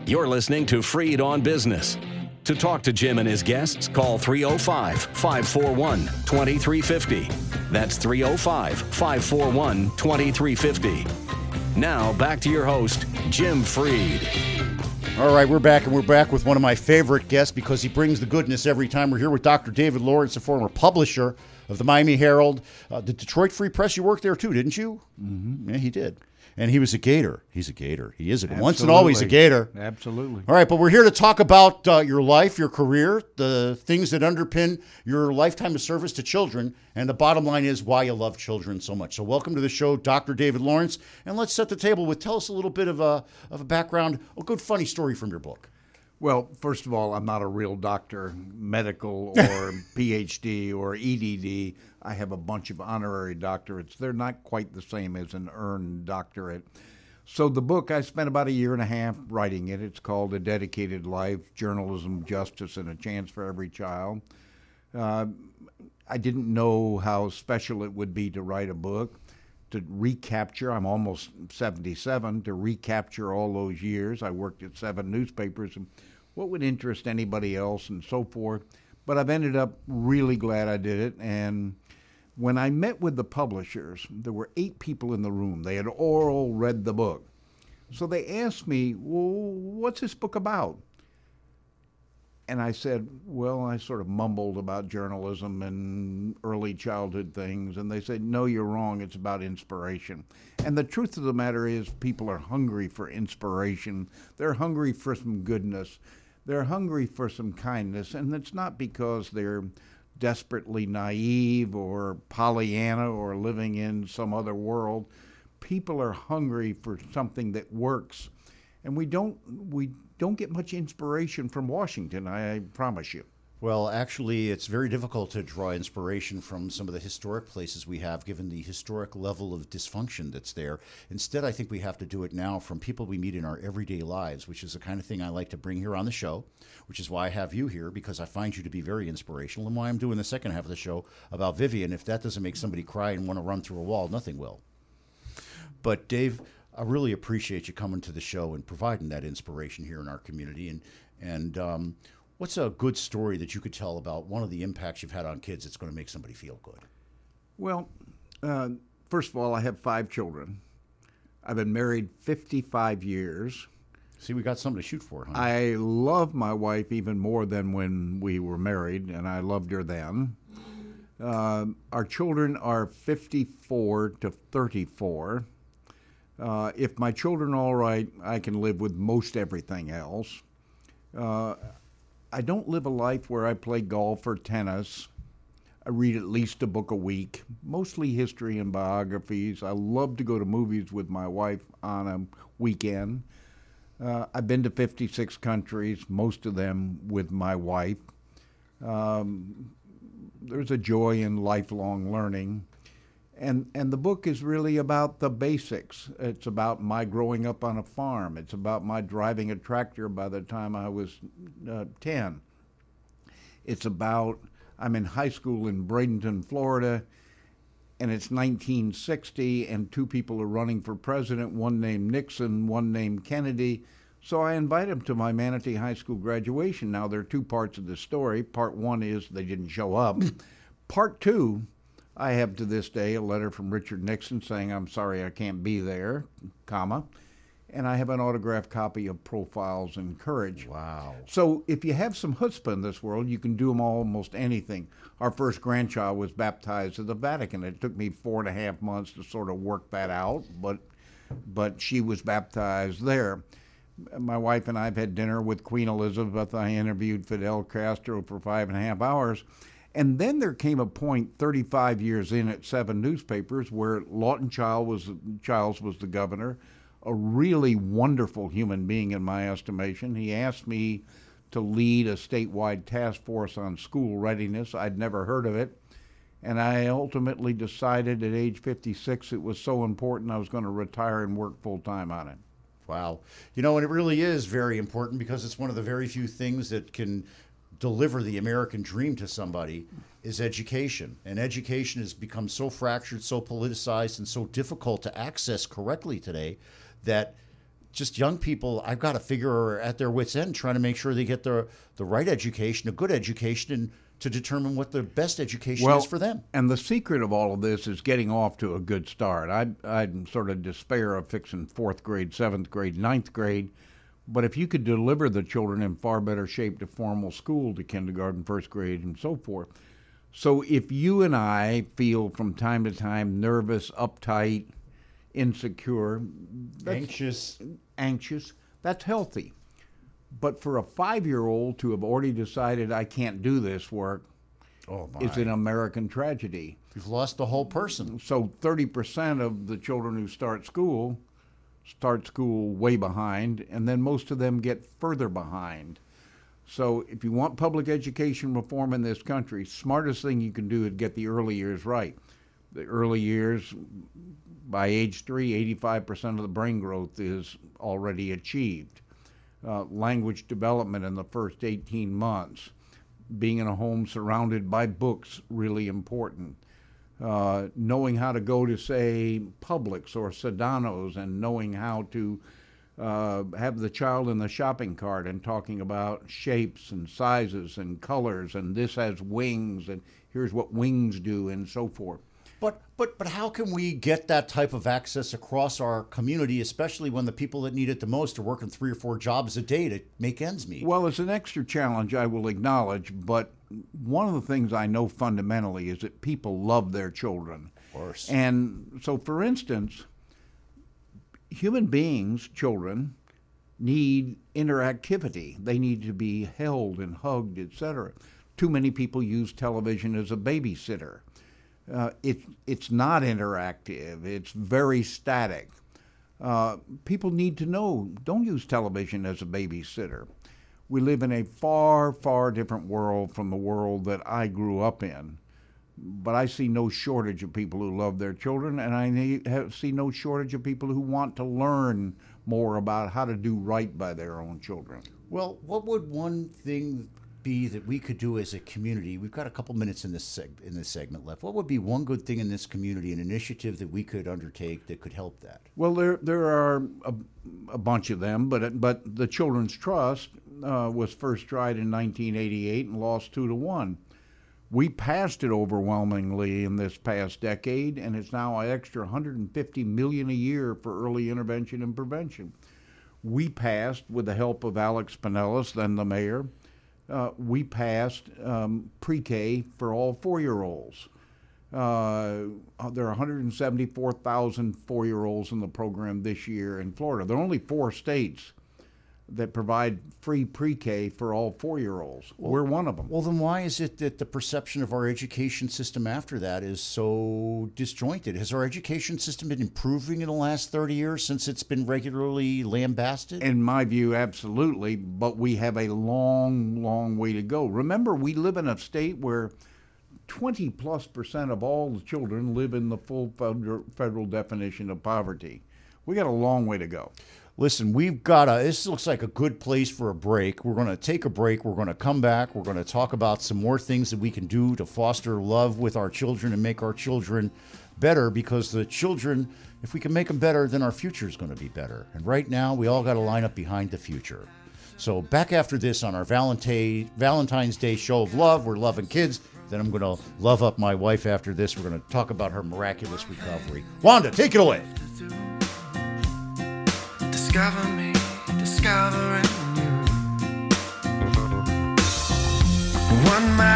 You're listening to Freed on Business. To talk to Jim and his guests, call 305-541-2350. That's 305-541-2350. Now, back to your host, Jim Freed. All right, we're back, and we're back with one of my favorite guests because he brings the goodness every time. We're here with Dr. David Lawrence, a former publisher of the Miami Herald. The Detroit Free Press, you worked there too, didn't you? Mm-hmm. Yeah, he did. And he was a Gator. He's a Gator. He is once and always a Gator. Absolutely. All right, but we're here to talk about your life, your career, the things that underpin your lifetime of service to children, and the bottom line is why you love children so much. So welcome to the show, Dr. David Lawrence, and let's set the table with, tell us a little bit of a background, a good funny story from your book. Well, first of all, I'm not a real doctor, medical or PhD or EDD. I have a bunch of honorary doctorates. They're not quite the same as an earned doctorate. So the book, I spent about a year and a half writing it. It's called A Dedicated Life, Journalism, Justice, and a Chance for Every Child. I didn't know how special it would be to write a book, to recapture, I'm almost 77, to recapture all those years. I worked at 7 newspapers, and what would interest anybody else and so forth. But I've ended up really glad I did it. And when I met with the publishers, there were 8 people in the room. They had all read the book. So they asked me, well, what's this book about? And I said, well, I sort of mumbled about journalism and early childhood things. And they said, no, you're wrong. It's about inspiration. And the truth of the matter is people are hungry for inspiration. They're hungry for some goodness. They're hungry for some kindness. And it's not because they're desperately naive or Pollyanna or living in some other world. People are hungry for something that works. And we don't get much inspiration from Washington, I promise you. Well, actually, it's very difficult to draw inspiration from some of the historic places we have, given the historic level of dysfunction that's there. Instead, I think we have to do it now from people we meet in our everyday lives, which is the kind of thing I like to bring here on the show, which is why I have you here, because I find you to be very inspirational, and why I'm doing the second half of the show about Vivian. If that doesn't make somebody cry and want to run through a wall, nothing will. But, Dave, I really appreciate you coming to the show and providing that inspiration here in our community. And what's a good story that you could tell about one of the impacts you've had on kids that's going to make somebody feel good? Well, first of all, I have 5 children. I've been married 55 years. See, we got something to shoot for, huh? I love my wife even more than when we were married, and I loved her then. Our children are 54 to 34. If my children are all right, I can live with most everything else. I don't live a life where I play golf or tennis. I read at least a book a week, mostly history and biographies. I love to go to movies with my wife on a weekend. I've been to 56 countries, most of them with my wife. There's a joy in lifelong learning. And the book is really about the basics. It's about my growing up on a farm. It's about my driving a tractor by the time I was 10. It's about, I'm in high school in Bradenton, Florida, and it's 1960, and 2 people are running for president, one named Nixon, one named Kennedy. So I invite them to my Manatee High School graduation. Now, there are 2 parts of the story. Part 1 is they didn't show up. Part 2, I have to this day a letter from Richard Nixon saying, I'm sorry I can't be there, comma. And I have an autographed copy of Profiles in Courage. Wow. So if you have some chutzpah in this world, you can do almost anything. Our first grandchild was baptized at the Vatican. It took me 4.5 months to sort of work that out, but she was baptized there. My wife and I have had dinner with Queen Elizabeth. I interviewed Fidel Castro for 5.5 hours. And then there came a point 35 years in at 7 newspapers where Lawton Childs was the governor, a really wonderful human being in my estimation. He asked me to lead a statewide task force on school readiness. I'd never heard of it. And I ultimately decided at age 56 it was so important I was going to retire and work full time on it. Wow. You know, and it really is very important because it's one of the very few things that can deliver the American dream to somebody is education. And education has become so fractured, so politicized, and so difficult to access correctly today that just young people, I've got to figure, are at their wits' end trying to make sure they get the right education, a good education, and to determine what the best education is for them. And the secret of all of this is getting off to a good start. I'd sort of despair of fixing 4th grade, 7th grade, 9th grade. But if you could deliver the children in far better shape to formal school, to kindergarten, 1st grade, and so forth. So if you and I feel from time to time nervous, uptight, insecure, anxious, that's healthy. But for a 5-year-old to have already decided I can't do this work is an American tragedy. You've lost the whole person. So 30% of the children who start school way behind, and then most of them get further behind. So if you want public education reform in this country, smartest thing you can do is get the early years right. The early years, by age 3, 85% of the brain growth is already achieved. Language development in the first 18 months. Being in a home surrounded by books, really important. Knowing how to go to, say, Publix or Sedano's, and knowing how to have the child in the shopping cart and talking about shapes and sizes and colors, and this has wings, and here's what wings do, and so forth. But how can we get that type of access across our community, especially when the people that need it the most are working 3 or 4 jobs a day to make ends meet? Well, it's an extra challenge, I will acknowledge, but one of the things I know fundamentally is that people love their children. Of course. And so, for instance, human beings, children, need interactivity. They need to be held and hugged, etc. Too many people use television as a babysitter. It's not interactive. It's very static. People need to know, don't use television as a babysitter. We live in a far, far different world from the world that I grew up in. But I see no shortage of people who love their children, and I see no shortage of people who want to learn more about how to do right by their own children. Well, what would one thing be that we could do as a community? We've got a couple minutes in this segment left. What would be one good thing in this community, an initiative that we could undertake that could help that? Well, there are a bunch of them, but the Children's Trust was first tried in 1988 and lost 2-1. We passed it overwhelmingly in this past decade, and it's now an extra $150 million a year for early intervention and prevention. We passed, with the help of Alex Pinellas, then the mayor, we passed pre-K for all 4-year-olds. There are 174,000 4-year-olds in the program this year in Florida. There are only 4 states that provide free pre-K for all 4-year-olds. We're one of them. Well, then why is it that the perception of our education system after that is so disjointed? Has our education system been improving in the last 30 years since it's been regularly lambasted? In my view, absolutely, but we have a long, long way to go. Remember, we live in a state where 20+% of all the children live in the full federal definition of poverty. We got a long way to go. Listen, this looks like a good place for a break. We're going to take a break. We're going to come back. We're going to talk about some more things that we can do to foster love with our children and make our children better, because the children, if we can make them better, then our future is going to be better. And right now, we all got to line up behind the future. So back after this on our Valentine's Day show of love, we're loving kids. Then I'm going to love up my wife after this. We're going to talk about her miraculous recovery. Wanda, take it away. Discover me, discovering you. One mile